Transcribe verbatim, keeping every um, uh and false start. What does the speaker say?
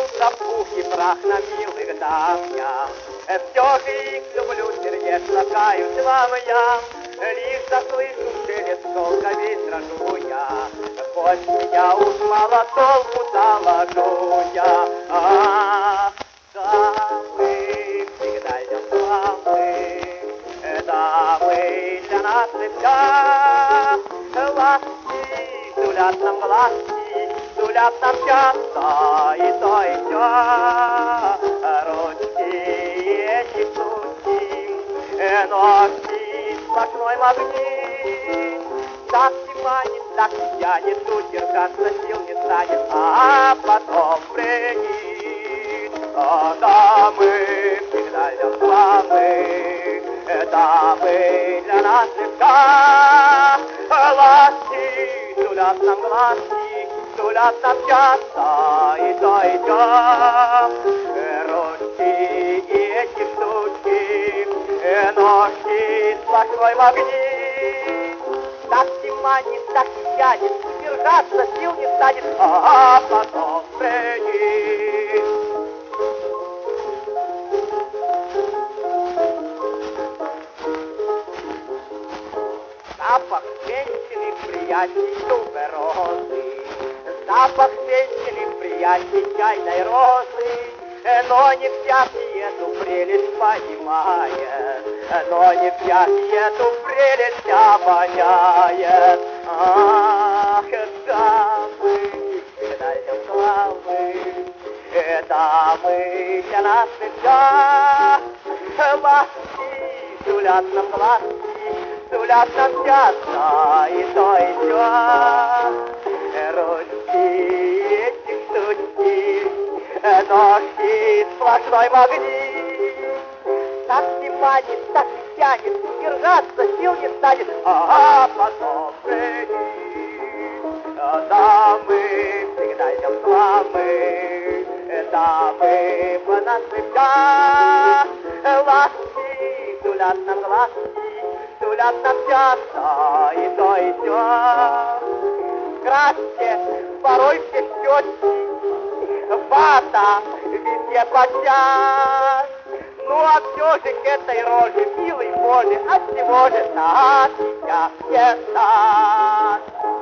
разбился в пух и прах на милых дамнях. Все же их люблю, сердечно каюсь вам я, лишь заслышу шелест шелка весь дрожу я. Хоть меня уж мало толку заложу я. Ах, дамы, всегда идем славы, дамы для нас всегда. Ласки сулят нам глазки, сулят нам часто и то и сё. Ручки эти штуки, ножки сплошной магнит. Так и манит, так и тянет, удержаться сил не станет, а потом прыгнет. А дамы всегда идем славы, дамы для нас легка. Ласки сулят нам глазки, сулят нам часто и то и сё. Ручки и эти штучки, ножки сплошной магнит. Так и манит, так и тянет, держаться сил не станет, а потом прыгнет. Запах женщины приятней туберозы, запах женщины приятней чайной розы. Но не всякий эту прелесть понимает, но не всякий эту прелесть обоняет. Ах, дамы, всегда идем славы, дамы для нас всегда. Ласки сулят нам глазки, сулят нам часто и то и сё. Ручки эти штучки, ножки сплошной магнит. Так и манит, так и тянет, держаться сил не станет, а потом прыгнет. Дамы всегда идем славы, дамы по нас всегда. Ласки сулят нам глазки, сулят нам часто и то и сё. Красьте порой все щеки, вата везде подчас. Ну а все же к этой роже, милый Боже, от всего же так сейчас не даст.